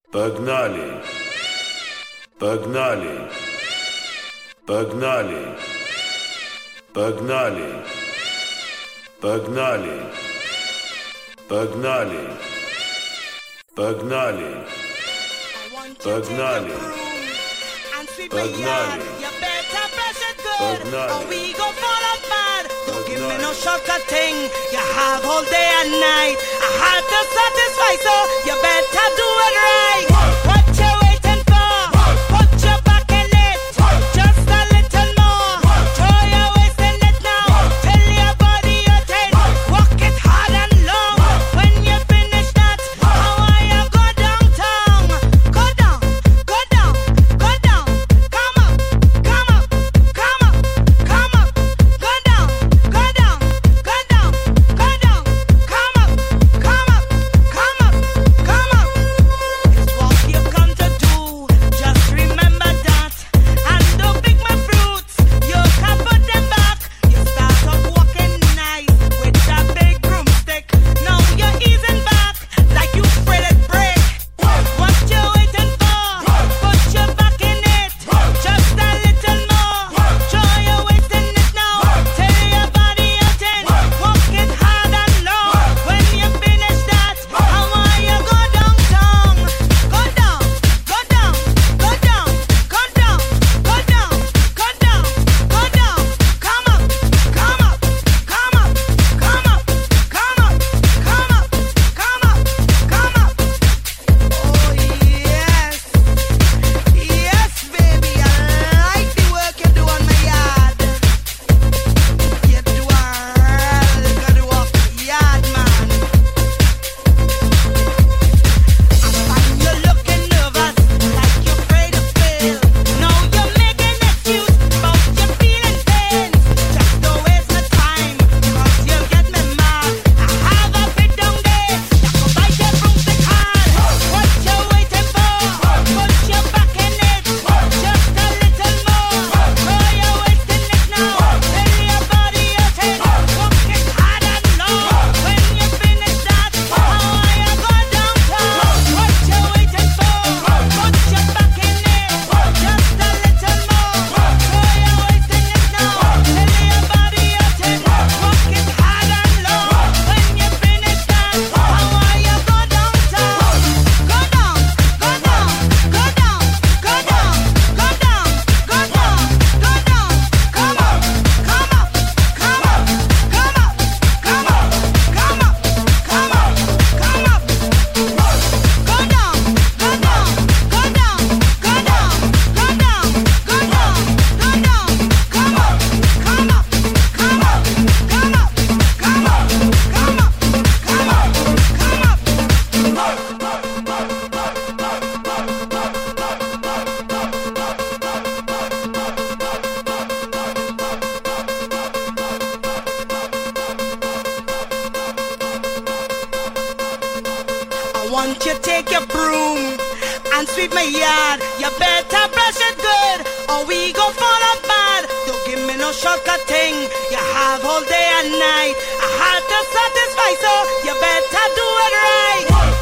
Погнали! Погнали! Погнали! Погнали! Погнали! Погнали! Погнали! Погнали! Погнали! Погнали! Or we go fall apart. Don't give me no shortcut thing. You have all day and night. I had to satisfy, so you better do it right. What you waiting for? Put your back in it. Just a little more. Throw your waist in it now. Tell your body you're ten. Walk it hard and long. When you finish that, how are you go downtown? Go down, go down, go down. Come up, come up, come up, come up. Go down, go down, go down, go down. Come up, come up, come up, come up. It's what you come to do. Just remember that. And don't pick my fruits. You can put them back. You start off walking nice with that big broomstick. Now you're easing back like you afraid it break. What you waiting for? Put your back in it. Just a little more. Throw your waist in it now. Tell your body you're ten. Walk it hard and long. When you finish that, how are you go downtown? Go down, go down, go down, go down, go down, go down, go down. Come up, come up, come up, come up, come up, come up, come up, come up. Oh yes, yes baby, I like the work you do on my yard. You do a real good work, yard man. I find you looking nervous, like you're afraid to fail. Now you're making excuse about your feeling pains. Just don't waste my time, cause you'll get me mad. I have a bit down there, that could bite your broomstick hard. What you waiting for? Put your back in it, just a little more. Throw your waist in it now, tell your body you're ten. Walk it hard and long. When you finish that, how are you go downtown? What you waiting for? Put your back in it, just a little more. Throw your waist in it now, tell your body you're ten. Walk it hard and long. When you finish that, how are you go downtown? Go down, go down, go down, go down, go down, go down, go down. Come up, come up, come up, come up, come up, come up, come up, come up. Go down, go down, go down, go down, go down, go down, go down. Come up, come up, come up, come up, come up, come up, come up, come up. I want you take your broom and sweep my yard. You better brush it good, or we go fall apart. Don't give me no shortcut thing. You have all day and night. I had to satisfy, so you better do it right.